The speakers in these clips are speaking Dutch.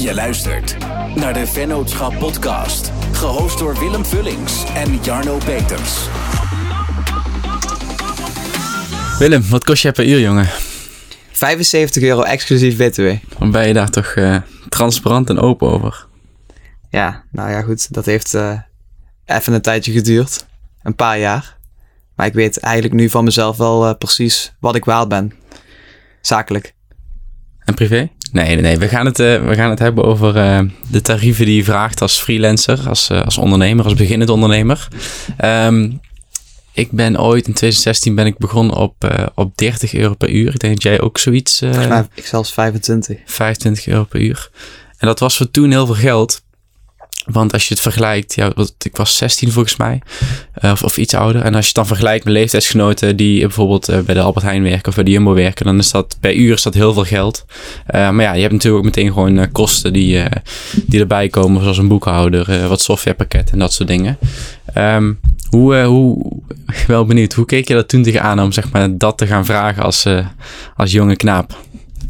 Je luistert naar de Vennootschap podcast, gehost door Willem Vullings en Jarno Peters. Willem, wat kost je per uur, jongen? €75 exclusief BTW. Dan ben je daar toch transparant en open over? Ja, nou ja goed, dat heeft even een tijdje geduurd. Een paar jaar. Maar ik weet eigenlijk nu van mezelf wel precies wat ik waard ben. Zakelijk. En privé? Nee. We gaan het hebben over de tarieven die je vraagt als freelancer, als ondernemer, als beginnend ondernemer. Ik ben ooit in 2016 begonnen op €30 per uur. Ik denk dat jij ook zoiets... Ik zelfs 25. €25 per uur. En dat was voor toen heel veel geld. Want als je het vergelijkt, ik was 16 volgens mij, of iets ouder. En als je het dan vergelijkt met leeftijdsgenoten die bijvoorbeeld bij de Albert Heijn werken of bij de Jumbo werken, dan is dat per uur heel veel geld. Maar ja, je hebt natuurlijk ook meteen gewoon kosten die erbij komen, zoals een boekhouder, wat softwarepakket en dat soort dingen. Wel benieuwd, hoe keek je dat toen tegenaan om zeg maar dat te gaan vragen als jonge knaap?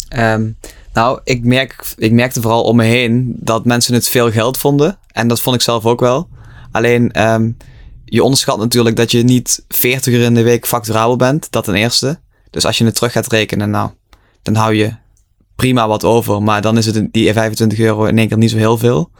Nou, ik merkte vooral om me heen dat mensen het veel geld vonden. En dat vond ik zelf ook wel. Alleen, je onderschat natuurlijk dat je niet 40 uur in de week facturabel bent. Dat ten eerste. Dus als je het terug gaat rekenen, nou, dan hou je prima wat over. Maar dan is het die €25 in één keer niet zo heel veel.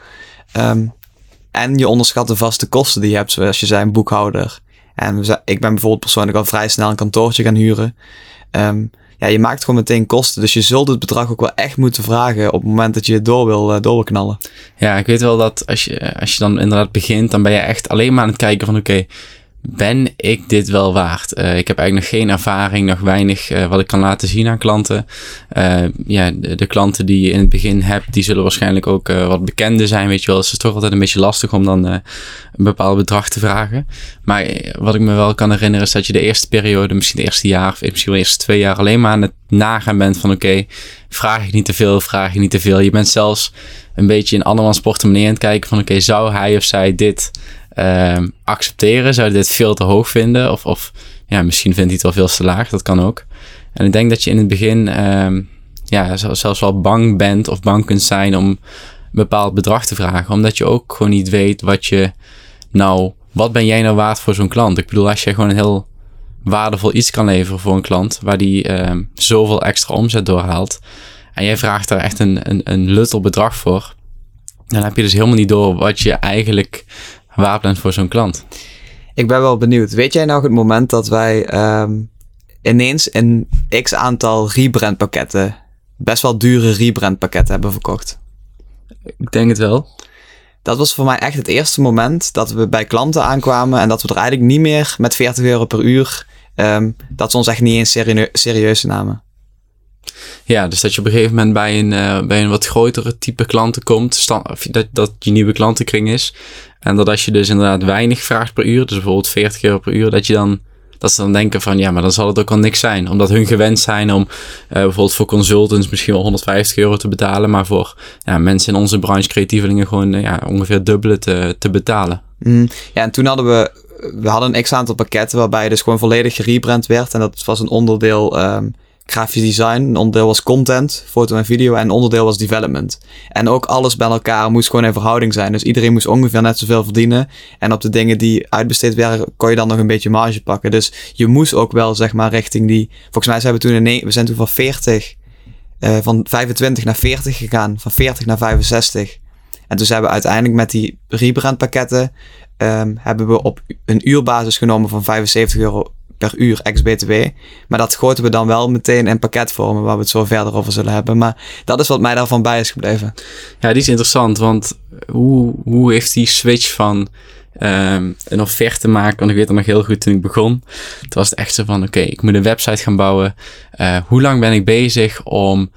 En je onderschat de vaste kosten die je hebt. Zoals je zei, een boekhouder. En ik ben bijvoorbeeld persoonlijk al vrij snel een kantoortje gaan huren. Ja, je maakt gewoon meteen kosten. Dus je zult het bedrag ook wel echt moeten vragen op het moment dat je het door wil knallen. Ja, ik weet wel dat als je dan inderdaad begint, dan ben je echt alleen maar aan het kijken van oké, ben ik dit wel waard? Ik heb eigenlijk nog geen ervaring, nog weinig wat ik kan laten zien aan klanten. De klanten die je in het begin hebt, die zullen waarschijnlijk ook wat bekender zijn, weet je wel. Dus het is toch altijd een beetje lastig om dan een bepaald bedrag te vragen. Maar wat ik me wel kan herinneren is dat je de eerste periode, misschien het eerste jaar of misschien wel de eerste 2 jaar alleen maar aan het nagaan bent van oké, vraag ik niet te veel. Je bent zelfs een beetje in andermans portemonnee aan het kijken van oké, zou hij of zij dit accepteren? Zou je dit veel te hoog vinden? Of misschien vindt hij het wel veel te laag. Dat kan ook. En ik denk dat je in het begin zelfs wel bang bent of bang kunt zijn om een bepaald bedrag te vragen. Omdat je ook gewoon niet weet wat ben jij nou waard voor zo'n klant? Ik bedoel, als je gewoon een heel waardevol iets kan leveren voor een klant, waar die zoveel extra omzet doorhaalt, en jij vraagt daar echt een luttel bedrag voor, dan heb je dus helemaal niet door wat je eigenlijk waard bent voor zo'n klant. Ik ben wel benieuwd. Weet jij nou het moment dat wij ineens een x-aantal rebrandpakketten, best wel dure rebrandpakketten hebben verkocht? Ik denk het wel. Dat was voor mij echt het eerste moment dat we bij klanten aankwamen en dat we er eigenlijk niet meer met €40 per uur, dat ze ons echt niet eens serieus namen. Ja, dus dat je op een gegeven moment bij een wat grotere type klanten komt, dat je nieuwe klantenkring is. En dat als je dus inderdaad weinig vraagt per uur, dus bijvoorbeeld €40 per uur, dat ze dan denken van ja, maar dan zal het ook wel niks zijn. Omdat hun gewend zijn om bijvoorbeeld voor consultants misschien wel €150 te betalen, maar voor mensen in onze branche, creatievelingen, gewoon ongeveer dubbele te betalen. Ja, en toen hadden we hadden een x-aantal pakketten waarbij dus gewoon volledig gerebrand werd. En dat was een onderdeel grafisch design, een onderdeel was content, foto en video, en een onderdeel was development. En ook alles bij elkaar moest gewoon in verhouding zijn. Dus iedereen moest ongeveer net zoveel verdienen. En op de dingen die uitbesteed werden, kon je dan nog een beetje marge pakken. Dus je moest ook wel, zeg maar, richting die... Volgens mij zijn we zijn toen van 25 naar 40 gegaan, van 40 naar 65. En toen zijn we uiteindelijk met die rebrandpakketten, hebben we op een uurbasis genomen van €75 per uur ex-BTW. Maar dat goten we dan wel meteen in pakketvormen, waar we het zo verder over zullen hebben. Maar dat is wat mij daarvan bij is gebleven. Ja, die is interessant, want hoe heeft die switch van een offerte maken, want ik weet het nog heel goed toen ik begon. Toen was het echt zo van, oké, ik moet een website gaan bouwen. Hoe lang ben ik bezig om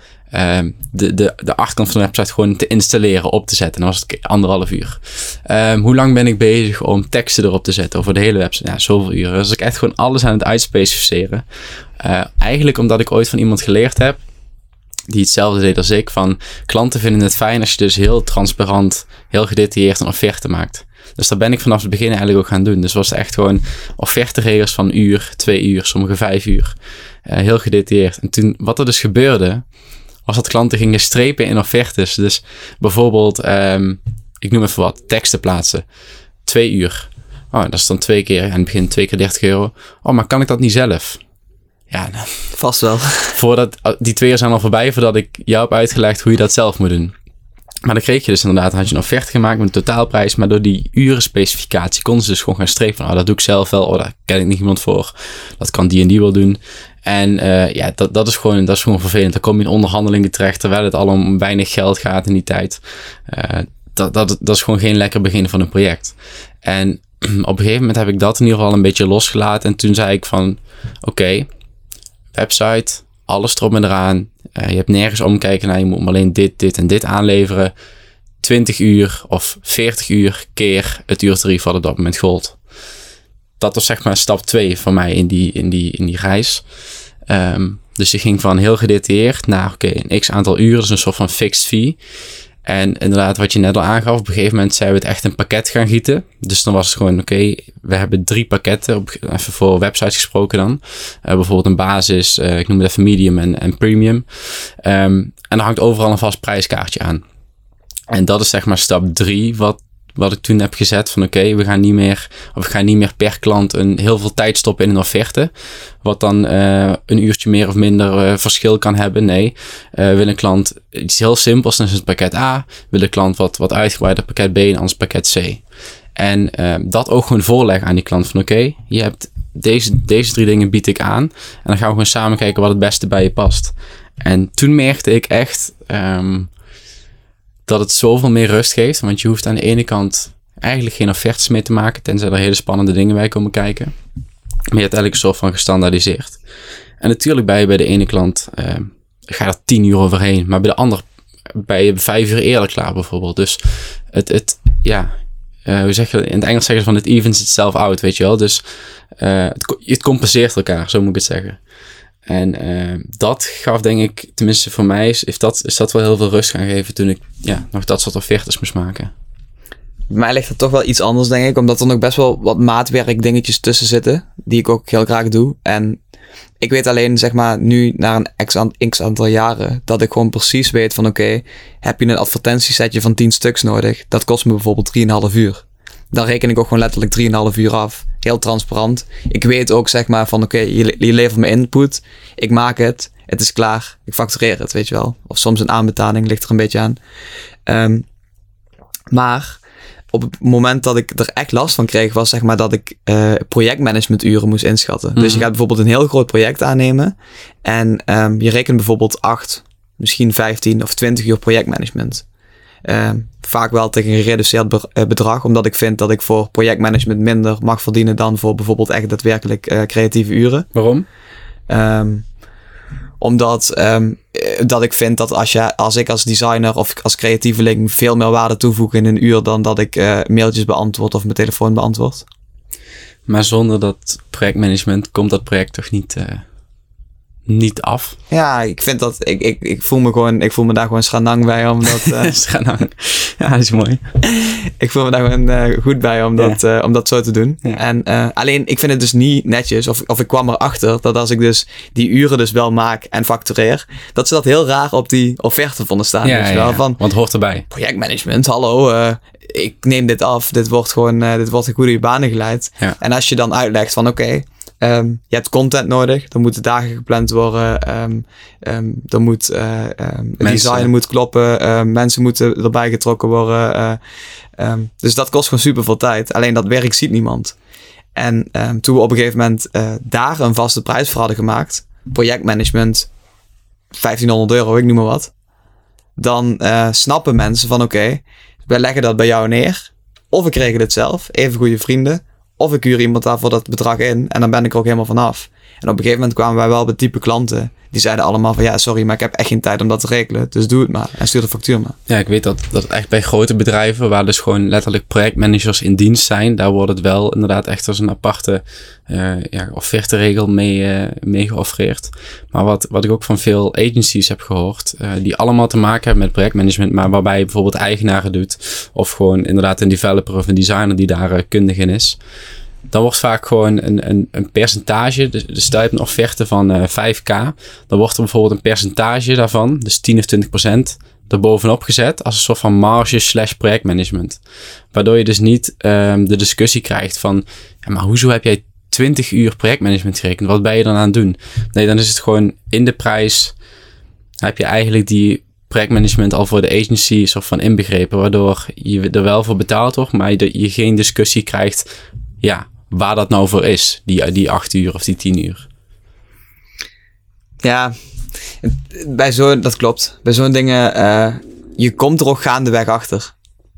de achterkant van de website gewoon te installeren, op te zetten? En dan was het 1,5 uur. Hoe lang ben ik bezig om teksten erop te zetten over de hele website? Ja, zoveel uren. Dus ik echt gewoon alles aan het uitspecificeren. Eigenlijk omdat ik ooit van iemand geleerd heb die hetzelfde deed als ik, van klanten vinden het fijn als je dus heel transparant, heel gedetailleerd een offerte maakt. Dus dat ben ik vanaf het begin eigenlijk ook gaan doen. Dus was het echt gewoon offerteregels van 1 uur, 2 uur, sommige 5 uur. Heel gedetailleerd. En toen, wat er dus gebeurde, was dat klanten gingen strepen in offertes. Dus bijvoorbeeld, ik noem even wat, teksten plaatsen. 2 uur. Oh, dat is dan 2 keer, aan het begin 2 keer €30. Oh, maar kan ik dat niet zelf? Ja, nou, Vast wel. voordat die 2 uur zijn al voorbij, voordat ik jou heb uitgelegd hoe je dat zelf moet doen. Maar dan kreeg je dus inderdaad, had je een offerte gemaakt met een totaalprijs, maar door die urenspecificatie konden ze dus gewoon gaan strepen van, dat doe ik zelf wel, daar ken ik niet iemand voor, dat kan die en die wel doen. En dat is gewoon vervelend. Dan kom je in onderhandelingen terecht, terwijl het al om weinig geld gaat in die tijd. Dat is gewoon geen lekker begin van een project. En op een gegeven moment heb ik dat in ieder geval een beetje losgelaten. En toen zei ik van, oké, website, alles erop en eraan. Je hebt nergens omkijken naar, je moet alleen dit en dit aanleveren. 20 uur of 40 uur keer het uurtarief wat op dat moment gold. Dat was zeg maar stap 2 van mij in die reis. Dus ik ging van heel gedetailleerd naar een x aantal uren, dus een soort van fixed fee. En inderdaad, wat je net al aangaf, op een gegeven moment zijn we het echt een pakket gaan gieten. Dus dan was het gewoon, we hebben 3 pakketten, even voor websites gesproken dan. Bijvoorbeeld een basis, ik noem het even medium en premium. En dan hangt overal een vast prijskaartje aan. En dat is zeg maar stap 3, wat ik toen heb gezet van we gaan niet meer per klant heel veel tijd stoppen in een offerte. Wat dan een uurtje meer of minder verschil kan hebben. Nee, wil een klant iets heel simpels, dan is het pakket A. Wil een klant wat uitgebreider pakket B en anders pakket C. En dat ook gewoon voorleggen aan die klant van je hebt deze 3 dingen bied ik aan. En dan gaan we gewoon samen kijken wat het beste bij je past. En toen merkte ik echt dat het zoveel meer rust geeft. Want je hoeft aan de ene kant eigenlijk geen offertes mee te maken, tenzij er hele spannende dingen bij komen kijken. Maar je hebt eigenlijk een soort van gestandaardiseerd. En natuurlijk bij de ene klant ga je er 10 uur overheen. Maar bij de ander ben je 5 uur eerder klaar bijvoorbeeld. Dus hoe zeg je, in het Engels zeggen ze van it evens itself out, weet je wel. Dus het compenseert elkaar, zo moet ik het zeggen. En dat gaf denk ik, tenminste voor mij, is dat wel heel veel rust gaan geven toen ik nog dat soort offertes moest maken. Bij mij ligt het toch wel iets anders, denk ik. Omdat er nog best wel wat maatwerk dingetjes tussen zitten. Die ik ook heel graag doe. En ik weet alleen, zeg maar, nu na een x aantal jaren, dat ik gewoon precies weet van heb je een advertentiesetje van 10 stuks nodig? Dat kost me bijvoorbeeld 3,5 uur. Dan reken ik ook gewoon letterlijk 3,5 uur af. Heel transparant. Ik weet ook, zeg maar, van je levert me input. Ik maak het. Het is klaar. Ik factureer het, weet je wel. Of soms een aanbetaling, ligt er een beetje aan. Maar op het moment dat ik er echt last van kreeg, was zeg maar dat ik projectmanagementuren moest inschatten. Mm-hmm. Dus je gaat bijvoorbeeld een heel groot project aannemen. En je rekent bijvoorbeeld 8, misschien 15 of 20 uur projectmanagement. Vaak wel tegen een gereduceerd bedrag, omdat ik vind dat ik voor projectmanagement minder mag verdienen dan voor bijvoorbeeld echt daadwerkelijk creatieve uren. Waarom? Omdat dat ik vind dat als ik als designer of als creatieveling veel meer waarde toevoeg in een uur dan dat ik mailtjes beantwoord of mijn telefoon beantwoord. Maar zonder dat projectmanagement komt dat project toch niet af? Ja, ik vind dat ik voel me daar gewoon schanang bij omdat schanang. Ja, dat is mooi. Ik voel me daar gewoon goed bij om dat zo te doen. Ja. En alleen ik vind het dus niet netjes of ik kwam erachter dat als ik dus die uren dus wel maak en factureer, dat ze dat heel raar op die offerte vonden staan. Ja, dus wel, van, want het hoort erbij. Projectmanagement, hallo, ik neem dit af. Dit wordt een goede banen geleid. Ja. En als je dan uitlegt van je hebt content nodig, er moeten dagen gepland worden, er moet design moet kloppen, mensen moeten erbij getrokken worden. Dus dat kost gewoon super veel tijd. Alleen dat werk ziet niemand. En toen we op een gegeven moment daar een vaste prijs voor hadden gemaakt, projectmanagement, €1.500, ik noem maar wat, dan snappen mensen van wij leggen dat bij jou neer, of ik regel het zelf, even goede vrienden, of ik huur iemand daar voor dat bedrag in. En dan ben ik er ook helemaal vanaf. En op een gegeven moment kwamen wij wel bij type klanten. Die zeiden allemaal van sorry, maar ik heb echt geen tijd om dat te regelen. Dus doe het maar. En stuur de factuur maar. Ja, ik weet dat echt bij grote bedrijven, waar dus gewoon letterlijk projectmanagers in dienst zijn, daar wordt het wel inderdaad echt als een aparte offerteregel mee geoffreerd. Maar wat ik ook van veel agencies heb gehoord, die allemaal te maken hebben met projectmanagement, maar waarbij je bijvoorbeeld eigenaren doet, of gewoon inderdaad een developer of een designer die daar kundig in is. dan wordt vaak gewoon een percentage. Dus stel je hebt een offerte van 5k. Dan wordt er bijvoorbeeld een percentage daarvan, dus 10 of 20%, erbovenop gezet als een soort van marge / projectmanagement. Waardoor je dus niet de discussie krijgt van, ja, maar hoezo heb jij 20 uur projectmanagement gerekend? Wat ben je dan aan het doen? Nee, dan is het gewoon in de prijs heb je eigenlijk die projectmanagement al voor de agency soort van inbegrepen, waardoor je er wel voor betaald wordt, maar je geen discussie krijgt, ja, waar dat nou voor is, die 8 uur of die 10 uur. Ja, dat klopt. Bij zo'n dingen, je komt er ook gaandeweg achter.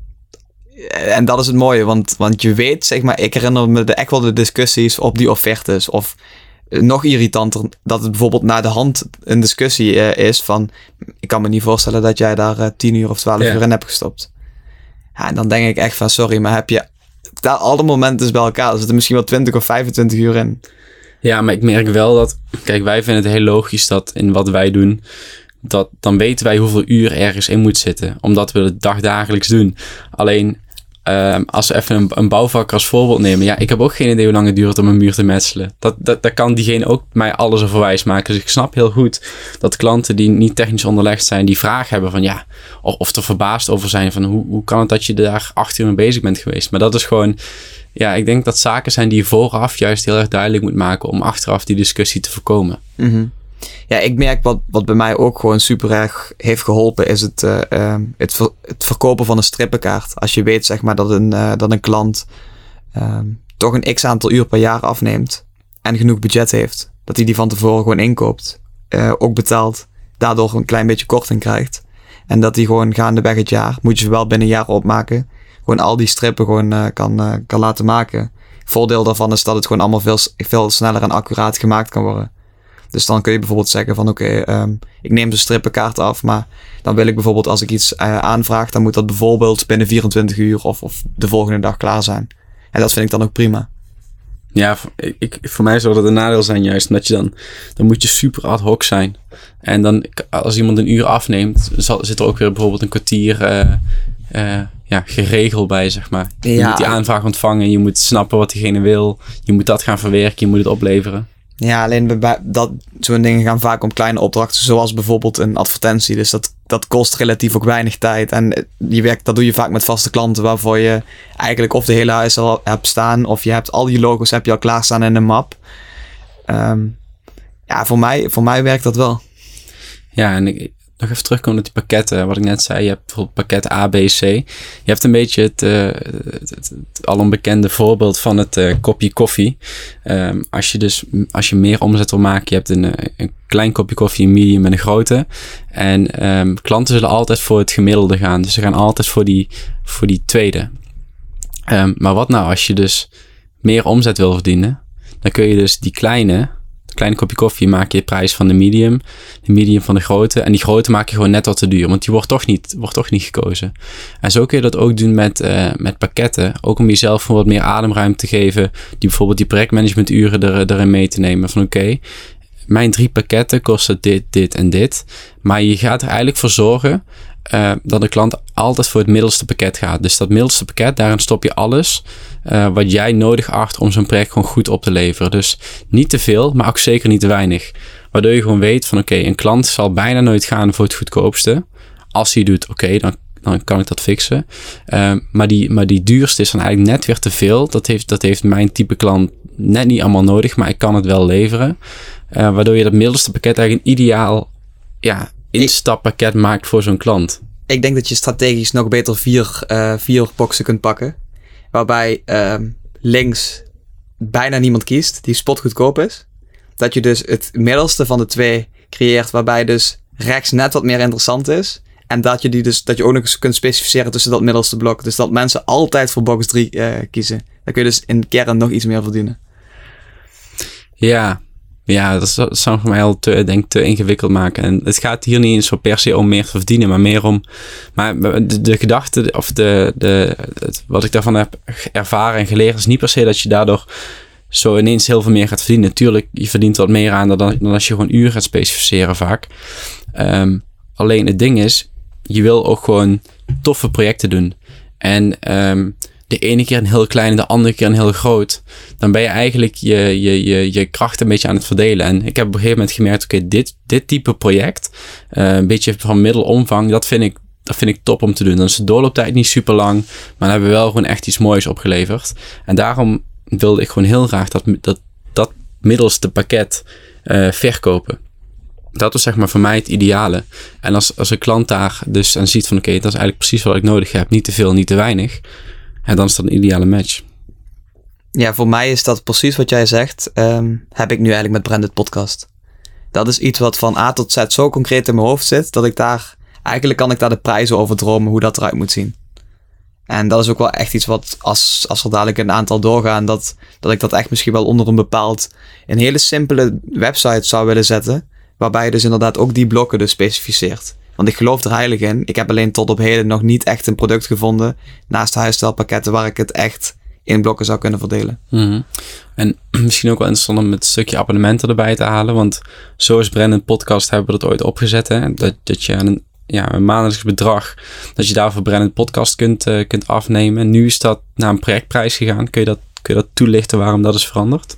En dat is het mooie, want je weet, zeg maar, ik herinner me echt wel de discussies op die offertes. Of nog irritanter, dat het bijvoorbeeld na de hand een discussie is van, ik kan me niet voorstellen dat jij daar 10 uur of 12 uur in hebt gestopt. Ja, en dan denk ik echt van, sorry, maar heb je daar al de momenten bij elkaar? Er zitten misschien wel 20 of 25 uur in. Ja, maar ik merk wel dat, kijk, wij vinden het heel logisch dat in wat wij doen, dat dan weten wij hoeveel uur ergens in moet zitten, omdat we het dagdagelijks doen. Alleen, als we even een bouwvakker als voorbeeld nemen, ja, ik heb ook geen idee hoe lang het duurt om een muur te metselen. Dat kan diegene ook mij alles over wijs maken. Dus ik snap heel goed dat klanten die niet technisch onderlegd zijn, die vraag hebben van, ja, of er verbaasd over zijn van, hoe kan het dat je daar 8 uur mee bezig bent geweest? Maar dat is gewoon, ja, ik denk dat zaken zijn die je vooraf juist heel erg duidelijk moet maken om achteraf die discussie te voorkomen. Mm-hmm. Ja, ik merk wat bij mij ook gewoon super erg heeft geholpen, is het verkopen van een strippenkaart. Als je weet, zeg maar, dat een klant toch een x-aantal uur per jaar afneemt en genoeg budget heeft, dat hij die van tevoren gewoon inkoopt, ook betaalt, daardoor een klein beetje korting krijgt. En dat hij gewoon gaandeweg het jaar, moet je ze wel binnen een jaar opmaken, gewoon al die strippen gewoon kan laten maken. Voordeel daarvan is dat het gewoon allemaal veel sneller en accuraat gemaakt kan worden. Dus dan kun je bijvoorbeeld zeggen van oké, ik neem de strippenkaart af, maar dan wil ik bijvoorbeeld als ik iets aanvraag, dan moet dat bijvoorbeeld binnen 24 uur of de volgende dag klaar zijn. En dat vind ik dan ook prima. Ja, voor mij zou dat een nadeel zijn juist, omdat je dan moet je super ad hoc zijn. En dan, als iemand een uur afneemt, zit er ook weer bijvoorbeeld een kwartier geregeld bij, zeg maar. Je moet die aanvraag ontvangen, je moet snappen wat diegene wil, je moet dat gaan verwerken, je moet het opleveren. Ja, alleen zo'n dingen gaan vaak om kleine opdrachten, zoals bijvoorbeeld een advertentie. Dus dat kost relatief ook weinig tijd. En dat doe je vaak met vaste klanten, waarvoor je eigenlijk of de hele huis al hebt staan, of je hebt al die logo's heb je al klaarstaan in een map. Voor mij werkt dat wel. Ja, en nog even terugkomen op die pakketten, wat ik net zei. Je hebt bijvoorbeeld pakket A, B, C. Je hebt een beetje het alombekende voorbeeld van het kopje koffie. Als je meer omzet wil maken, je hebt een klein kopje koffie, een medium en een grote. En klanten zullen altijd voor het gemiddelde gaan. Dus ze gaan altijd voor die tweede. Maar wat nou als je dus meer omzet wil verdienen? Dan kun je dus die kleine kopje koffie maak je de prijs van de medium van de grote. En die grote maak je gewoon net wat te duur. Want die wordt toch niet gekozen. En zo kun je dat ook doen met pakketten. Ook om jezelf wat meer ademruimte te geven. Die bijvoorbeeld die projectmanagementuren erin mee te nemen. Van oké, mijn 3 pakketten kosten dit en dit. Maar je gaat er eigenlijk voor zorgen dat de klant altijd voor het middelste pakket gaat. Dus dat middelste pakket, daarin stop je alles wat jij nodig acht om zo'n project gewoon goed op te leveren. Dus niet te veel, maar ook zeker niet te weinig. Waardoor je gewoon weet van oké, een klant zal bijna nooit gaan voor het goedkoopste. Als hij doet, oké, dan kan ik dat fixen. Maar die duurste is dan eigenlijk net weer te veel. Dat heeft mijn type klant net niet allemaal nodig, maar ik kan het wel leveren. Waardoor je dat middelste pakket eigenlijk een ideaal instappakket maakt voor zo'n klant. Ik denk dat je strategisch nog beter 4 boxen kunt pakken. Waarbij links bijna niemand kiest, die spotgoedkoop is. Dat je dus het middelste van de 2 creëert, waarbij dus rechts net wat meer interessant is. En dat je ook nog eens kunt specificeren tussen dat middelste blok. Dus dat mensen altijd voor box 3 kiezen. Dan kun je dus in de kern nog iets meer verdienen. Ja, dat zou voor mij al te ingewikkeld maken. En het gaat hier niet zo per se om meer te verdienen, maar meer om... Maar de gedachte, of wat ik daarvan heb ervaren en geleerd, is niet per se dat je daardoor zo ineens heel veel meer gaat verdienen. Natuurlijk, je verdient wat meer aan dan als je gewoon uren gaat specificeren vaak. Alleen het ding is, je wil ook gewoon toffe projecten doen. En de ene keer een heel klein en de andere keer een heel groot, dan ben je eigenlijk je kracht een beetje aan het verdelen. En ik heb op een gegeven moment gemerkt, oké, dit type project, een beetje van middelomvang, dat vind ik top om te doen. Dan is de doorlooptijd niet super lang, maar dan hebben we wel gewoon echt iets moois opgeleverd. En daarom wilde ik gewoon heel graag dat middelste pakket verkopen. Dat was zeg maar voor mij het ideale. En als een klant daar dus aan ziet van oké, dat is eigenlijk precies wat ik nodig heb. Niet te veel, niet te weinig. En dan is dat een ideale match. Ja, voor mij is dat precies wat jij zegt. Heb ik nu eigenlijk met Branded Podcast. Dat is iets wat van A tot Z zo concreet in mijn hoofd zit, dat ik daar... Eigenlijk kan ik daar de prijzen over dromen, hoe dat eruit moet zien. En dat is ook wel echt iets wat, als er dadelijk een aantal doorgaan, dat ik dat echt misschien wel onder een hele simpele website zou willen zetten, waarbij je dus inderdaad ook die blokken dus specificeert. Want ik geloof er heilig in. Ik heb alleen tot op heden nog niet echt een product gevonden, naast huisstijlpakketten, waar ik het echt in blokken zou kunnen verdelen. Mm-hmm. En misschien ook wel interessant om het stukje abonnementen erbij te halen, want zo is Branded Podcast, hebben we dat ooit opgezet, hè? Dat je aan een maandelijks bedrag, dat je daarvoor Branded Podcast kunt afnemen. Nu is dat naar een projectprijs gegaan. Kun je dat toelichten waarom dat is veranderd?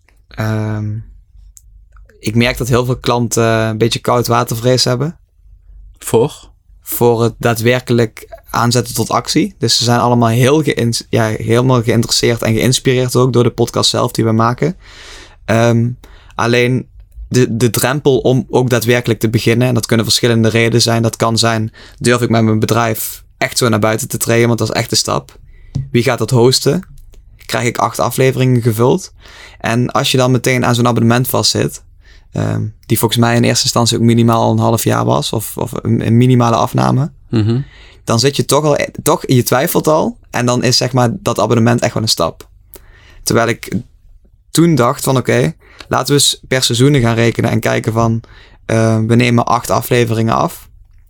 Ik merk dat heel veel klanten een beetje koudwatervrees hebben. Voor het daadwerkelijk aanzetten tot actie. Dus ze zijn allemaal helemaal geïnteresseerd en geïnspireerd ook door de podcast zelf die we maken. Alleen de drempel om ook daadwerkelijk te beginnen, en dat kunnen verschillende redenen zijn. Dat kan zijn, durf ik met mijn bedrijf echt zo naar buiten te treden, want dat is echt de stap. Wie gaat dat hosten? Krijg ik 8 afleveringen gevuld? En als je dan meteen aan zo'n abonnement vastzit, die volgens mij in eerste instantie ook minimaal een half jaar was, of een minimale afname, Mm-hmm. dan zit je toch, je twijfelt al, en dan is zeg maar dat abonnement echt wel een stap. Terwijl ik toen dacht van oké, laten we eens per seizoenen gaan rekenen en kijken van we nemen 8 afleveringen af.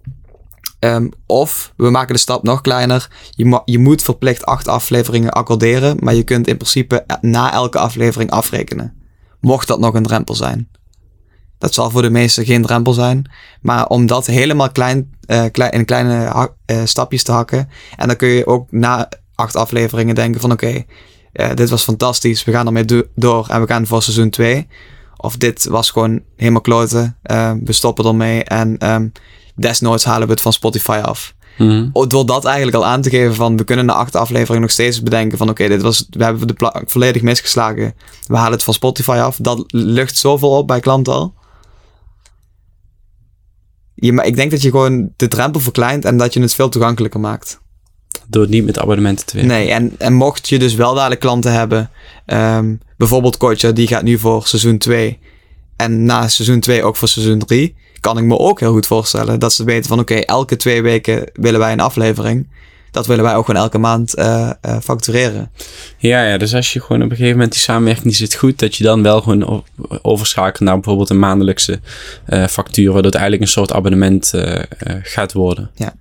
Of we maken de stap nog kleiner. Je moet verplicht 8 afleveringen accorderen, maar je kunt in principe na elke aflevering afrekenen. Mocht dat nog een drempel zijn. Dat zal voor de meesten geen drempel zijn. Maar om dat helemaal in kleine stapjes te hakken. En dan kun je ook na 8 afleveringen denken van oké, dit was fantastisch. We gaan ermee door en we gaan voor seizoen 2. Of dit was gewoon helemaal kloten. We stoppen ermee en desnoods halen we het van Spotify af. Mm-hmm. Door dat eigenlijk al aan te geven van we kunnen na 8 afleveringen nog steeds bedenken van oké, we hebben de plank volledig misgeslagen. We halen het van Spotify af. Dat lucht zoveel op bij klanten al. Ik denk dat je gewoon de drempel verkleint en dat je het veel toegankelijker maakt. Door het niet met abonnementen te werken. Nee, en mocht je dus wel dadelijk klanten hebben, bijvoorbeeld Koitje, die gaat nu voor seizoen 2 en na seizoen 2 ook voor seizoen 3, kan ik me ook heel goed voorstellen dat ze weten van oké, elke 2 weken willen wij een aflevering. Dat willen wij ook gewoon elke maand factureren. Ja, dus als je gewoon op een gegeven moment die samenwerking die zit goed, dat je dan wel gewoon overschakelt naar bijvoorbeeld een maandelijkse factuur, waardoor het eigenlijk een soort abonnement gaat worden. Ja.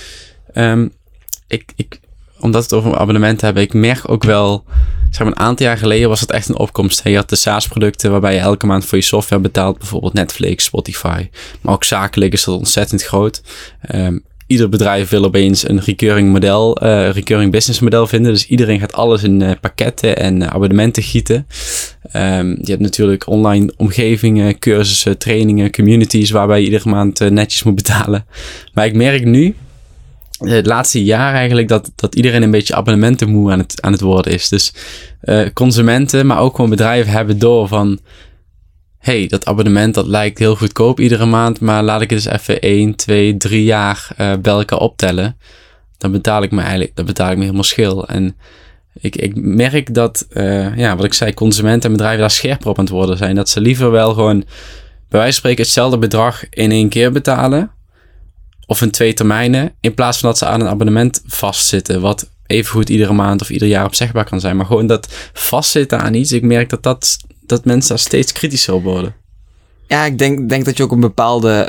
Omdat we het over abonnementen hebben, ik merk ook wel, zeg maar een aantal jaar geleden was het echt een opkomst. Je had de SaaS-producten waarbij je elke maand voor je software betaalt, bijvoorbeeld Netflix, Spotify. Maar ook zakelijk is dat ontzettend groot. Ieder bedrijf wil opeens een recurring business model vinden. Dus iedereen gaat alles in pakketten en abonnementen gieten. Je hebt natuurlijk online omgevingen, cursussen, trainingen, communities waarbij je iedere maand netjes moet betalen. Maar ik merk nu, het laatste jaar eigenlijk, dat iedereen een beetje abonnementenmoe aan het worden is. Dus consumenten, maar ook gewoon bedrijven hebben door van, hey, dat abonnement dat lijkt heel goedkoop iedere maand, maar laat ik het eens even 1, 2, 3 jaar bij elkaar optellen. Dan betaal ik me helemaal schil. En ik merk dat, wat ik zei, consumenten en bedrijven daar scherper op aan het worden zijn. Dat ze liever wel gewoon, bij wijze van spreken, hetzelfde bedrag in 1 keer betalen. Of in 2 termijnen, in plaats van dat ze aan een abonnement vastzitten, wat evengoed iedere maand of ieder jaar opzegbaar kan zijn. Maar gewoon dat vastzitten aan iets, ik merk dat mensen daar steeds kritischer op worden. Ja, ik denk dat je ook een bepaalde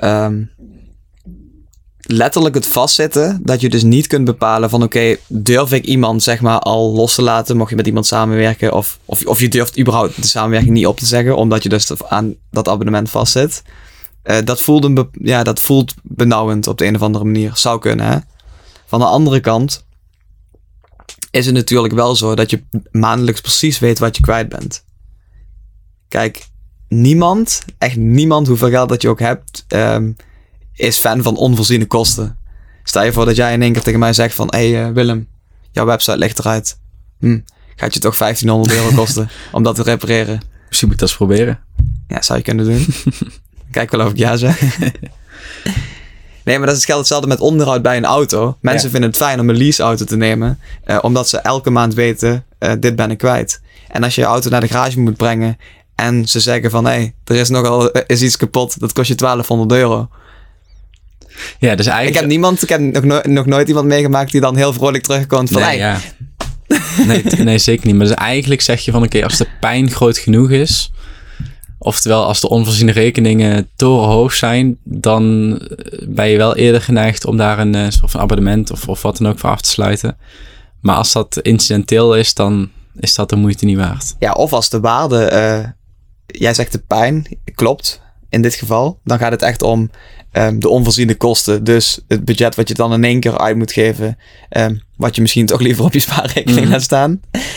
letterlijk het vastzitten, dat je dus niet kunt bepalen van oké, durf ik iemand zeg maar al los te laten, mocht je met iemand samenwerken, of je durft überhaupt de samenwerking niet op te zeggen, omdat je dus aan dat abonnement vastzit. Dat voelt benauwend op de een of andere manier. Zou kunnen, hè. Van de andere kant, is het natuurlijk wel zo dat je maandelijks precies weet wat je kwijt bent. Kijk, echt niemand, hoeveel geld dat je ook hebt, is fan van onvoorziene kosten. Stel je voor dat jij in één keer tegen mij zegt van, hey Willem, jouw website ligt eruit. Gaat je toch €1.500 kosten om dat te repareren? Misschien moet ik dat eens proberen. Ja, zou je kunnen doen. Kijk wel of ik ja zeg. Nee, maar dat is hetzelfde met onderhoud bij een auto. Mensen vinden het fijn om een leaseauto te nemen. Omdat ze elke maand weten, dit ben ik kwijt. En als je je auto naar de garage moet brengen en ze zeggen van, er is iets kapot, dat kost je €1.200. Ja, dus eigenlijk... Ik heb nog nooit iemand meegemaakt die dan heel vrolijk terugkomt van... Nee, zeker niet. Maar dus eigenlijk zeg je van, oké, als de pijn groot genoeg is, oftewel als de onvoorziene rekeningen torenhoog zijn, dan ben je wel eerder geneigd om daar een soort van abonnement of wat dan ook voor af te sluiten. Maar als dat incidenteel is, dan is dat de moeite niet waard. Ja, of als de waarde, jij zegt de pijn, klopt in dit geval, dan gaat het echt om de onvoorziene kosten. Dus het budget wat je dan in één keer uit moet geven, wat je misschien toch liever op je spaarrekening laat staan.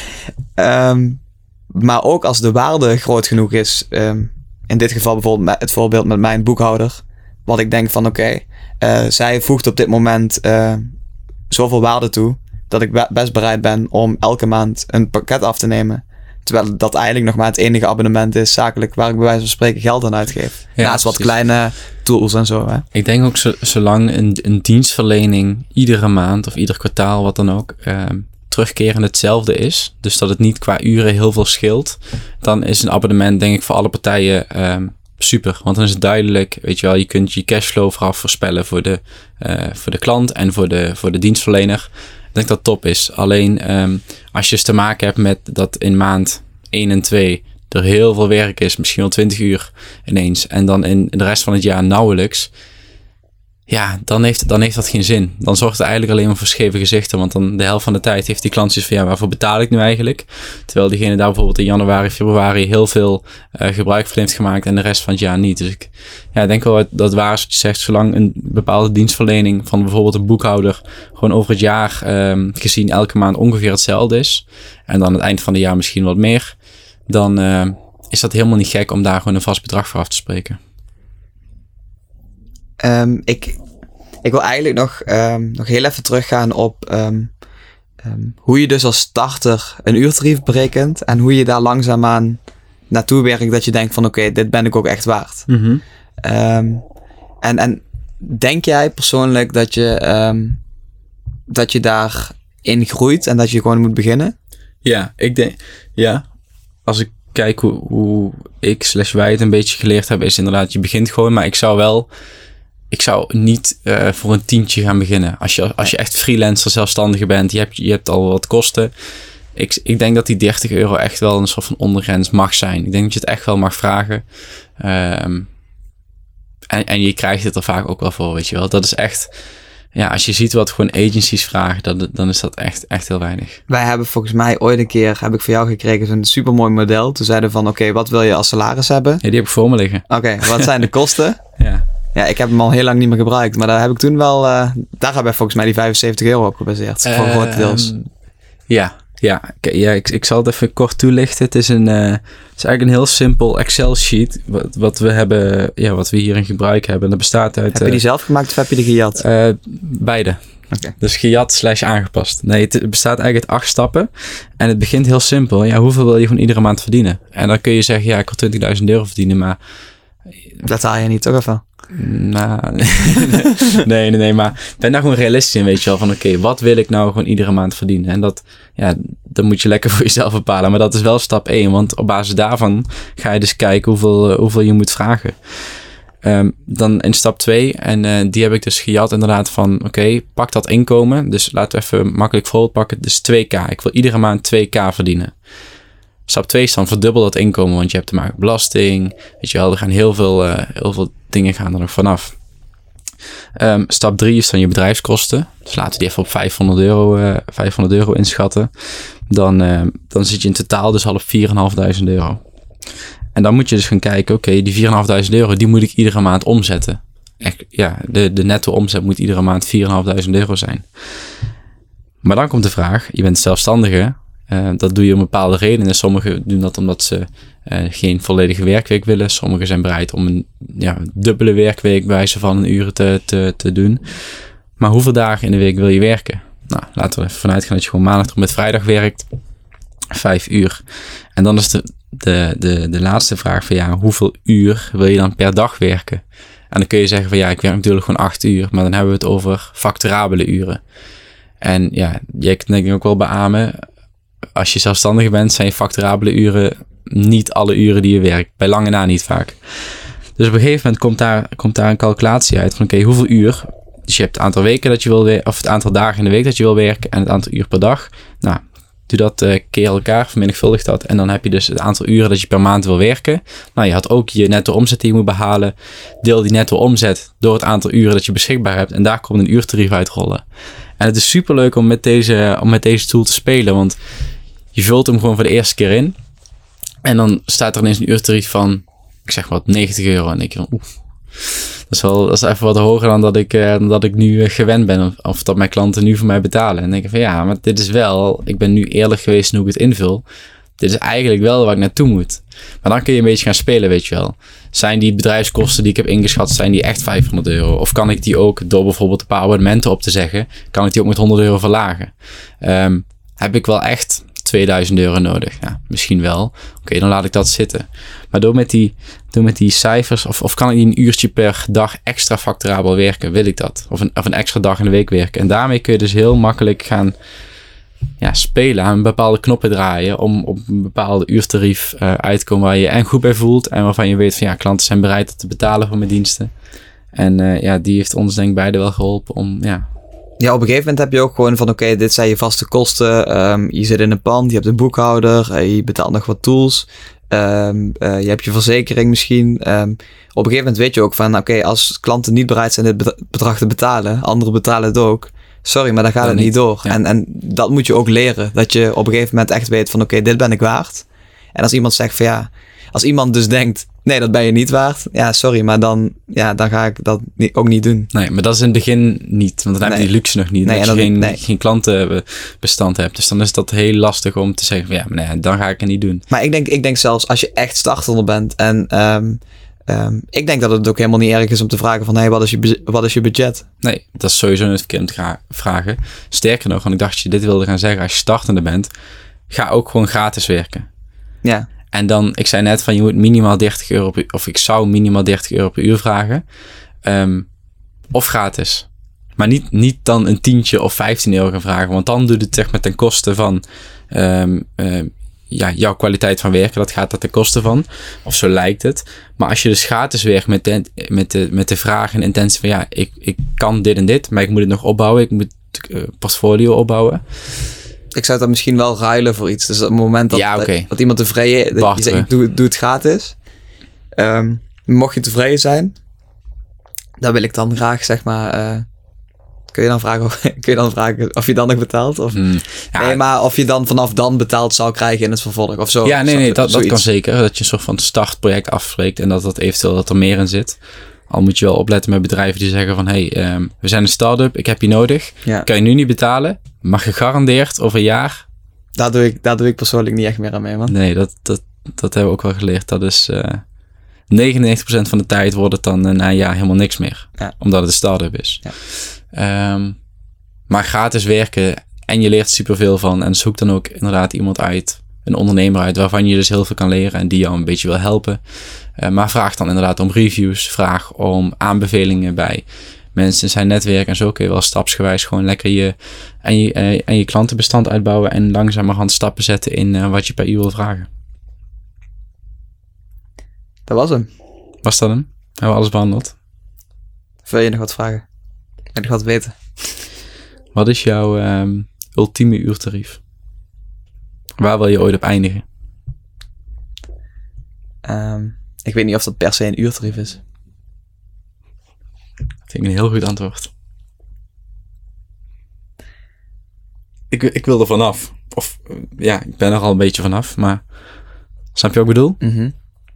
Maar ook als de waarde groot genoeg is, in dit geval bijvoorbeeld het voorbeeld met mijn boekhouder, wat ik denk van zij voegt op dit moment zoveel waarde toe, dat ik best bereid ben om elke maand een pakket af te nemen. Terwijl dat eigenlijk nog maar het enige abonnement is zakelijk waar ik bij wijze van spreken geld aan uitgeef. Ja, naast wat kleine tools en zo. Hè. Ik denk ook zolang een dienstverlening iedere maand of ieder kwartaal, wat dan ook, terugkerend hetzelfde is. Dus dat het niet qua uren heel veel scheelt. Dan is een abonnement denk ik voor alle partijen super. Want dan is het duidelijk, weet je wel, je kunt je cashflow vooraf voorspellen voor de klant en voor de dienstverlener. Ik denk dat top is. Alleen als je dus te maken hebt met dat in maand 1 en 2 er heel veel werk is, misschien wel 20 uur ineens, en dan in de rest van het jaar nauwelijks, ja, dan heeft dat geen zin. Dan zorgt het eigenlijk alleen maar voor scheve gezichten, want dan de helft van de tijd heeft die klant zoiets van, ja, waarvoor betaal ik nu eigenlijk? Terwijl diegene daar bijvoorbeeld in januari, februari heel veel gebruik van heeft gemaakt en de rest van het jaar niet. Dus ik denk wel dat waar is wat je zegt, zolang een bepaalde dienstverlening van bijvoorbeeld een boekhouder gewoon over het jaar gezien elke maand ongeveer hetzelfde is, en dan het eind van het jaar misschien wat meer, dan is dat helemaal niet gek om daar gewoon een vast bedrag voor af te spreken. Ik wil eigenlijk nog heel even teruggaan op hoe je dus als starter een uurtarief berekent en hoe je daar langzaamaan naartoe werkt dat je denkt van oké, dit ben ik ook echt waard. Mm-hmm. En denk jij persoonlijk dat je daarin groeit en dat je gewoon moet beginnen? Ja, ik denk, als ik kijk hoe ik/wij het een beetje geleerd hebben, is inderdaad, je begint gewoon, maar ik zou niet voor een tientje gaan beginnen. Als je echt freelancer, zelfstandige bent, je hebt al wat kosten. Ik denk dat die €30 echt wel een soort van ondergrens mag zijn. Ik denk dat je het echt wel mag vragen. En je krijgt het er vaak ook wel voor, weet je wel. Dat is echt, ja, als je ziet wat gewoon agencies vragen, dan is dat echt heel weinig. Wij hebben volgens mij ooit een keer, heb ik voor jou gekregen, zo'n supermooi model. Toen zeiden we van, oké, wat wil je als salaris hebben? Ja, die heb ik voor me liggen. Oké, wat zijn de kosten? Ja, ik heb hem al heel lang niet meer gebruikt. Maar daar heb ik toen wel, daar hebben we volgens mij die €75 op gebaseerd. Voor grote deels. Ja, ik zal het even kort toelichten. Het is eigenlijk een heel simpel Excel sheet wat we hebben, wat we hier in gebruik hebben. Dat bestaat uit. Heb je die zelf gemaakt of heb je die gejat? Beide. Okay. Dus gejat / aangepast. Nee, het bestaat eigenlijk uit 8 stappen. En het begint heel simpel. Ja, hoeveel wil je gewoon iedere maand verdienen? En dan kun je zeggen, ja, ik wil €20.000 verdienen, maar dat haal je niet, toch even? Nou, nee, maar ben daar gewoon realistisch in, weet je wel. Van oké, wat wil ik nou gewoon iedere maand verdienen? En dat moet je lekker voor jezelf bepalen. Maar dat is wel stap 1, want op basis daarvan ga je dus kijken hoeveel je moet vragen. Dan in stap 2, en die heb ik dus gejat inderdaad van oké, pak dat inkomen. Dus laten we even makkelijk voorbeeld pakken. Dus 2K. Ik wil iedere maand 2K verdienen. Stap 2 is dan verdubbel dat inkomen, want je hebt te maken met belasting. Weet je wel, er gaan heel veel dingen gaan er nog vanaf. Stap 3 is dan je bedrijfskosten. Dus laten we die even op €500 inschatten. Dan zit je in totaal dus al op €4.500. En dan moet je dus gaan kijken, oké, die €4.500, die moet ik iedere maand omzetten. Echt, ja, de netto omzet moet iedere maand €4.500 zijn. Maar dan komt de vraag, je bent zelfstandige. Dat doe je om bepaalde redenen. Sommigen doen dat omdat ze geen volledige werkweek willen. Sommigen zijn bereid om een dubbele werkweek bij wijze van een uren te doen. Maar hoeveel dagen in de week wil je werken? Nou, laten we er even vanuit gaan dat je gewoon maandag tot met vrijdag werkt. 5 uur. En dan is de laatste vraag van hoeveel uur wil je dan per dag werken? En dan kun je zeggen van ik werk natuurlijk gewoon 8 uur. Maar dan hebben we het over facturabele uren. En jij kunt denk ik ook wel beamen. Als je zelfstandige bent, zijn je facturabele uren niet alle uren die je werkt. Bij lange na niet vaak. Dus op een gegeven moment komt daar een calculatie uit van hoeveel uur. Dus je hebt het aantal weken dat je wil werken, of het aantal dagen in de week dat je wil werken en het aantal uur per dag. Nou, doe dat keer elkaar, vermenigvuldig dat. En dan heb je dus het aantal uren dat je per maand wil werken. Nou, je had ook je netto omzet die je moet behalen. Deel die netto omzet door het aantal uren dat je beschikbaar hebt. En daar komt een uurtarief uitrollen. En het is superleuk om met deze tool te spelen. Want je vult hem gewoon voor de eerste keer in. En dan staat er ineens een uurtarief van, ik zeg wat, €90. En ik denk dat is even wat hoger dan dat ik nu gewend ben. Of dat mijn klanten nu voor mij betalen. En dan denk ik van maar dit is wel, ik ben nu eerlijk geweest in hoe ik het invul. Dit is eigenlijk wel waar ik naartoe moet. Maar dan kun je een beetje gaan spelen, weet je wel. Zijn die bedrijfskosten die ik heb ingeschat, zijn die echt €500? Of kan ik die ook door bijvoorbeeld een paar abonnementen op te zeggen, kan ik die ook met €100 verlagen? Heb ik wel echt €2000 nodig? Ja, misschien wel. Oké, dan laat ik dat zitten. Maar door met die cijfers, of kan ik die een uurtje per dag extra facturabel werken? Wil ik dat? Of een extra dag in de week werken? En daarmee kun je dus heel makkelijk gaan spelen, aan bepaalde knoppen draaien om op een bepaalde uurtarief uit te komen waar je je en goed bij voelt en waarvan je weet van klanten zijn bereid om te betalen voor mijn diensten. En die heeft ons denk ik beide wel geholpen om Ja, op een gegeven moment heb je ook gewoon van dit zijn je vaste kosten. Je zit in een pand, je hebt een boekhouder, je betaalt nog wat tools. Je hebt je verzekering misschien. Op een gegeven moment weet je ook van als klanten niet bereid zijn dit bedrag te betalen, anderen betalen het ook. Sorry, maar dan gaat het niet door. Ja. En dat moet je ook leren. Dat je op een gegeven moment echt weet van dit ben ik waard. En als iemand zegt van als iemand dus denkt, nee, dat ben je niet waard. Ja, sorry, maar dan ga ik dat ook niet doen. Nee, maar dat is in het begin niet. Want dan heb je die luxe nog niet. Dat je geen klantenbestand hebt. Dus dan is dat heel lastig om te zeggen van dan ga ik het niet doen. Maar ik denk zelfs als je echt startender bent en ik denk dat het ook helemaal niet erg is om te vragen van wat is je budget? Nee, dat is sowieso niet verkeerd om te vragen. Sterker nog, want ik dacht dat je dit wilde gaan zeggen, als je startende bent, ga ook gewoon gratis werken. Ja. En dan, ik zei net van je moet minimaal €30 per uur, of ik zou minimaal €30 per uur vragen. Of gratis. Maar niet dan een tientje of €15 gaan vragen, want dan doe je het zeg maar ten koste van jouw kwaliteit van werken, dat gaat er ten koste van. Of zo lijkt het. Maar als je dus gratis werkt met de vraag en intentie van ik kan dit en dit, maar ik moet het nog opbouwen. Ik moet portfolio opbouwen. Ik zou dat misschien wel ruilen voor iets. Dus op het moment dat iemand tevreden is, dat je zegt, doe het gratis. Mocht je tevreden zijn, dan wil ik dan graag zeg maar... Kun je dan vragen of je dan nog betaalt? Of, nee, maar of je dan vanaf dan betaald zou krijgen in het vervolg of zo. Ja, nee, dat kan zeker. Dat je een soort van startproject afspreekt en dat eventueel dat er meer in zit. Al moet je wel opletten met bedrijven die zeggen van we zijn een start-up, ik heb je nodig. Ja. Kan je nu niet betalen, maar gegarandeerd over een jaar. Daar doe ik persoonlijk niet echt meer aan mee, man. Nee, dat hebben we ook wel geleerd. Dat is 99% van de tijd wordt het dan na een jaar helemaal niks meer. Ja. Omdat het een start-up is. Ja. Maar gratis werken en je leert superveel van en zoek dan ook inderdaad iemand uit, een ondernemer uit waarvan je dus heel veel kan leren en die jou een beetje wil helpen. Maar vraag dan inderdaad om reviews, vraag om aanbevelingen bij mensen in zijn netwerk en zo kun je wel stapsgewijs gewoon lekker je klantenbestand uitbouwen en langzamerhand stappen zetten in wat je per uur wil vragen. Dat was hem. Was dat hem? Hebben we alles behandeld? Wil je nog wat vragen? Wil je nog wat weten? Wat is jouw ultieme uurtarief? Waar wil je ooit op eindigen? Ik weet niet of dat per se een uurtarief is. Dat vind ik een heel goed antwoord. Ik wil er vanaf. Of ik ben er al een beetje vanaf, maar snap je wat ik bedoel? Mm-hmm.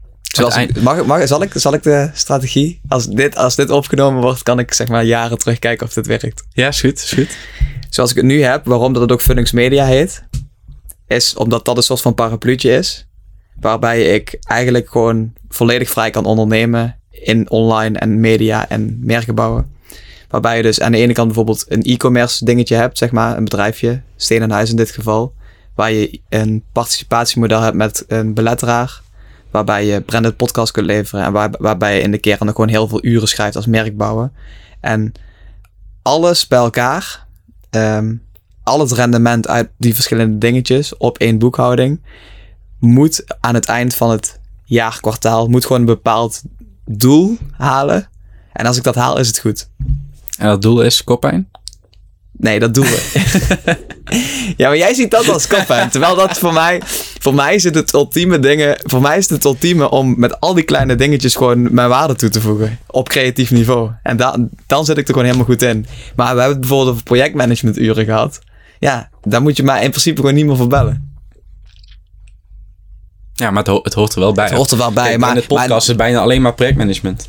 Zal ik de strategie, als dit opgenomen wordt, kan ik zeg maar jaren terugkijken of dit werkt. Ja, is goed. zoals ik het nu heb, waarom dat het ook Phullings Media heet, is omdat dat een soort van parapluutje is, waarbij ik eigenlijk gewoon volledig vrij kan ondernemen in online en media en merken bouwen. Waarbij je dus aan de ene kant bijvoorbeeld een e-commerce dingetje hebt, zeg maar, een bedrijfje, Steen en Huis in dit geval, waar je een participatiemodel hebt met een beletteraar, waarbij je branded podcast kunt leveren en waarbij je in de kern nog gewoon heel veel uren schrijft als merkbouwer. En alles bij elkaar, al het rendement uit die verschillende dingetjes op één boekhouding, moet aan het eind van het jaarkwartaal, moet gewoon een bepaald doel halen. En als ik dat haal, is het goed. En dat doel is koppijn? Nee, dat doen we. Ja, maar jij ziet dat als koppijn. Terwijl dat voor mij is het ultieme om met al die kleine dingetjes gewoon mijn waarde toe te voegen. Op creatief niveau. En dan zit ik er gewoon helemaal goed in. Maar we hebben het bijvoorbeeld over projectmanagementuren gehad. Ja, daar moet je mij in principe gewoon niet meer voor bellen. Ja, maar het hoort er wel bij. Het hoort er wel bij. Kijk, maar in het podcast is bijna alleen maar projectmanagement.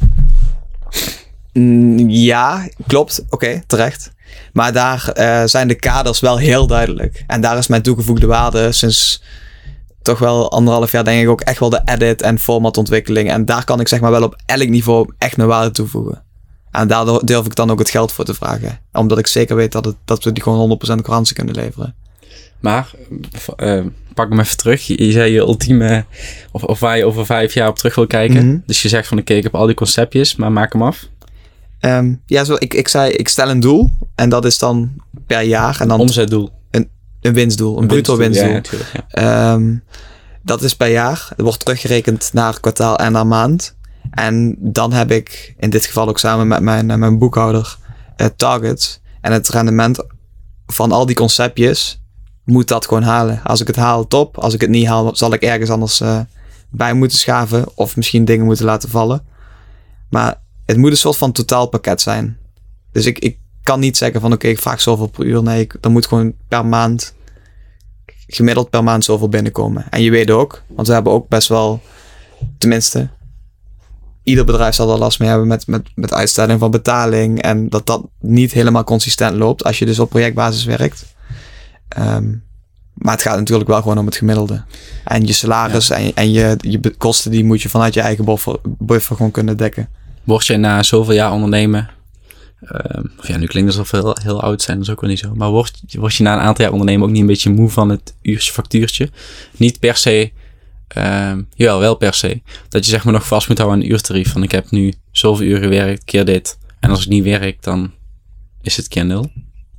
Ja, klopt. Oké, terecht. Maar daar zijn de kaders wel heel duidelijk. En daar is mijn toegevoegde waarde sinds toch wel 1,5 jaar denk ik ook echt wel de edit en formatontwikkeling. En daar kan ik zeg maar wel op elk niveau echt mijn waarde toevoegen. En daar durf ik dan ook het geld voor te vragen. Omdat ik zeker weet dat we die gewoon 100% garantie kunnen leveren. Maar, pak hem even terug. Je zei je ultieme, of waar je over 5 jaar op terug wil kijken. Mm-hmm. Dus je zegt van oké, ik heb al die conceptjes, maar maak hem af. Ja, zo, ik zei, ik stel een doel. En dat is dan per jaar. En dan omzetdoel. Een winstdoel. Een bruto winstdoel. Ja, natuurlijk, ja. Dat is per jaar. Het wordt teruggerekend naar kwartaal en naar maand. En dan heb ik in dit geval ook samen met mijn boekhouder targets. En het rendement van al die conceptjes moet dat gewoon halen. Als ik het haal, top. Als ik het niet haal, zal ik ergens anders bij moeten schaven. Of misschien dingen moeten laten vallen. Maar het moet een soort van totaalpakket zijn. Dus ik kan niet zeggen van oké, ik vraag zoveel per uur. Nee, dan moet gewoon per maand, gemiddeld per maand zoveel binnenkomen. En je weet ook, want we hebben ook best wel, tenminste, ieder bedrijf zal er last mee hebben met uitstelling van betaling. En dat niet helemaal consistent loopt als je dus op projectbasis werkt. Maar het gaat natuurlijk wel gewoon om het gemiddelde. En je salaris en je kosten, die moet je vanuit je eigen buffer gewoon kunnen dekken. Word je na zoveel jaar ondernemen, nu klinkt het alsof we heel oud zijn, dat is ook wel niet zo. Maar word je na een aantal jaar ondernemen ook niet een beetje moe van het uurtje factuurtje? Niet per se, jawel, wel per se. Dat je zeg maar nog vast moet houden aan een uurtarief. Van ik heb nu zoveel uur gewerkt, keer dit. En als ik niet werk, dan is het keer 0.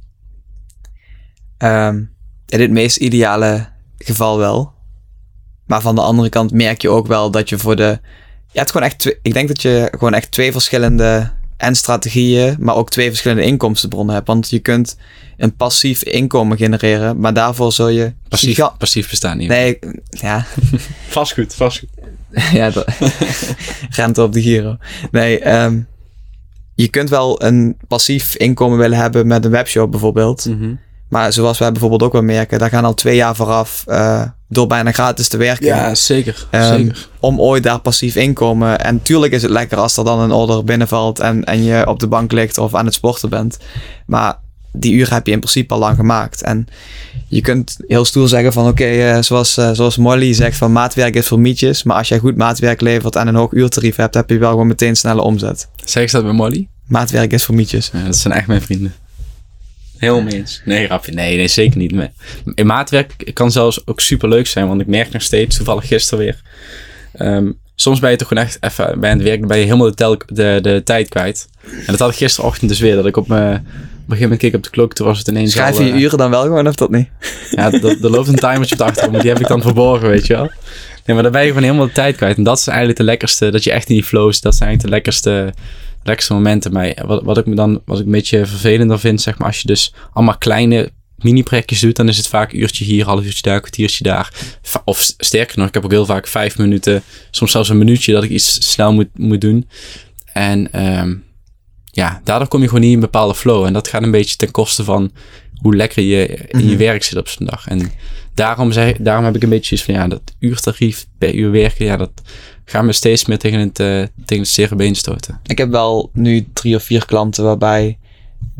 In het meest ideale geval wel. Maar van de andere kant merk je ook wel dat je voor de... Ja, het gewoon echt ik denk dat je gewoon echt 2 verschillende strategieën, maar ook 2 verschillende inkomstenbronnen hebt. Want je kunt een passief inkomen genereren, maar daarvoor zul je... Passief bestaat niet. Nee, ja. Vastgoed. Ja, rente op de Giro. Nee, je kunt wel een passief inkomen willen hebben met een webshop bijvoorbeeld. Mm-hmm. Maar zoals wij bijvoorbeeld ook wel merken, daar gaan al 2 jaar vooraf door bijna gratis te werken. Ja, zeker. Zeker. Om ooit daar passief inkomen. En tuurlijk is het lekker als er dan een order binnenvalt en je op de bank ligt of aan het sporten bent. Maar die uren heb je in principe al lang gemaakt. En je kunt heel stoer zeggen van oké, zoals Molly zegt van maatwerk is voor mietjes. Maar als jij goed maatwerk levert en een hoog uurtarief hebt, heb je wel gewoon meteen snelle omzet. Zeg je dat bij Molly? Maatwerk is voor mietjes. Ja, dat zijn echt mijn vrienden. Helemaal mee eens. Nee, grapje. Nee, zeker niet. In maatwerk kan zelfs ook super leuk zijn, want ik merk nog steeds, toevallig gisteren weer. Soms ben je toch gewoon echt even bij het werk, dan ben je helemaal de tijd kwijt. En dat had ik gisterochtend dus weer, dat ik op een gegeven moment keek op de klok, toen was het ineens schrijf je uren dan wel gewoon of dat niet? Ja, er loopt een timertje op de achtergrond, maar die heb ik dan verborgen, weet je wel. Nee, maar dan ben je gewoon helemaal de tijd kwijt. En dat is eigenlijk de lekkerste, dat je echt in die flow zit, dat zijn eigenlijk de lekkerste momenten. Maar wat ik een beetje vervelender vind, zeg maar, als je dus allemaal kleine mini-projectjes doet, dan is het vaak een uurtje hier, half uurtje daar, kwartiertje daar. Of sterker nog, ik heb ook heel vaak 5 minuten, soms zelfs een minuutje dat ik iets snel moet doen. En daardoor kom je gewoon niet in een bepaalde flow. En dat gaat een beetje ten koste van hoe lekker je in je werk zit op zo'n dag. En daarom heb ik een beetje zoiets van, dat uurtarief per uur werken, dat gaan we steeds meer tegen het zere been stoten. Ik heb wel nu 3 of 4 klanten waarbij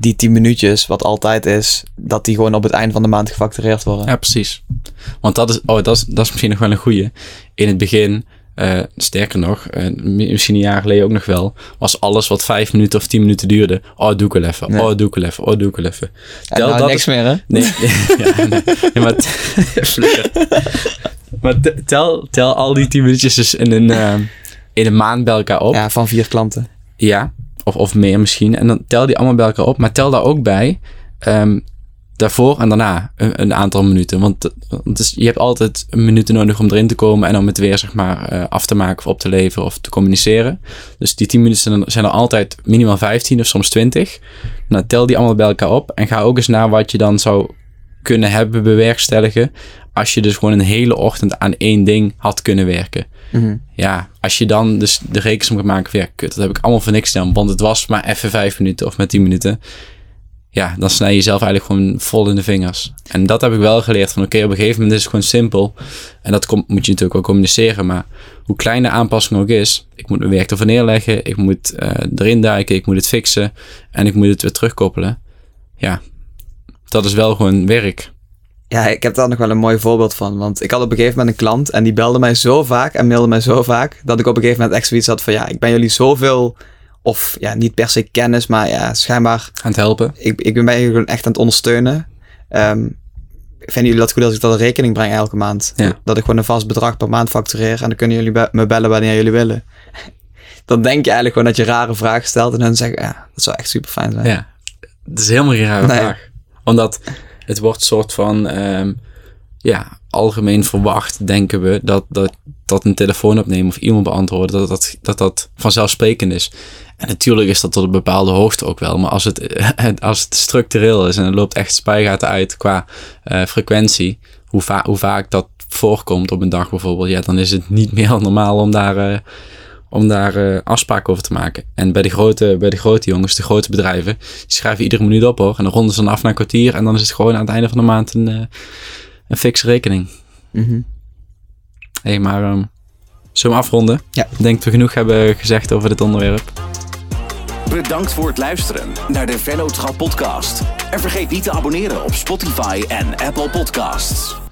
die 10 minuutjes, wat altijd is, dat die gewoon op het einde van de maand gefactureerd worden. Ja, precies. Want dat is misschien nog wel een goeie. In het begin, sterker nog, misschien een jaar geleden ook nog wel, was alles wat 5 minuten of 10 minuten duurde. Oh, doe ik wel even. Nee. Oh, doe ik wel even. Oh, doe ik wel even. En nou niks meer, hè? Nee. Nee, maar maar tel al die 10 minuutjes dus in een maand bij elkaar op. Ja, van 4 klanten. Ja, of meer misschien. En dan tel die allemaal bij elkaar op. Maar tel daar ook bij daarvoor en daarna een aantal minuten. Want je hebt altijd minuten nodig om erin te komen en om het weer zeg maar af te maken of op te leveren of te communiceren. Dus die 10 minuten zijn er altijd minimaal 15 of soms 20. Nou, tel die allemaal bij elkaar op en ga ook eens naar wat je dan zou kunnen hebben bewerkstelligen als je dus gewoon een hele ochtend aan één ding had kunnen werken. Mm-hmm. Ja, als je dan dus de rekensom gaat maken van ja, kut, dat heb ik allemaal voor niks gedaan, want het was maar even 5 minuten of maar 10 minuten. Ja, dan snij je jezelf eigenlijk gewoon vol in de vingers. En dat heb ik wel geleerd van oké, op een gegeven moment is het gewoon simpel. En dat moet je natuurlijk ook communiceren, maar hoe klein de aanpassing ook is, ik moet mijn werk ervan neerleggen, ik moet erin duiken, ik moet het fixen en ik moet het weer terugkoppelen. Ja, dat is wel gewoon werk. Ja, ik heb daar nog wel een mooi voorbeeld van. Want ik had op een gegeven moment een klant en die belde mij zo vaak en mailde mij zo vaak, dat ik op een gegeven moment echt zoiets had van ja, ik ben jullie zoveel, of ja, niet per se kennis, maar ja, schijnbaar Aan het helpen. Ik ben bij jullie gewoon echt aan het ondersteunen. Vinden jullie dat goed als ik dat een rekening breng elke maand? Ja. Dat ik gewoon een vast bedrag per maand factureer en dan kunnen jullie me bellen wanneer jullie willen. Dan denk je eigenlijk gewoon dat je rare vragen stelt en dan zeg ik, ja, dat zou echt super fijn zijn. Ja, dat is helemaal geen rare vraag. Omdat het wordt een soort van, algemeen verwacht, denken we, dat een telefoon opnemen of e-mail beantwoorden, dat vanzelfsprekend is. En natuurlijk is dat tot een bepaalde hoogte ook wel, maar als het structureel is en er loopt echt spuigaten uit qua frequentie, hoe vaak dat voorkomt op een dag bijvoorbeeld, ja, dan is het niet meer normaal om daar afspraken over te maken. En bij de grote jongens, de grote bedrijven, die schrijven iedere minuut op hoor. En dan ronden ze dan af na een kwartier. En dan is het gewoon aan het einde van de maand een fixe rekening. Mm-hmm. Hey, maar zullen we afronden? Ja. Ik denk dat we genoeg hebben gezegd over dit onderwerp. Bedankt voor het luisteren naar de Vennootschap podcast. En vergeet niet te abonneren op Spotify en Apple Podcasts.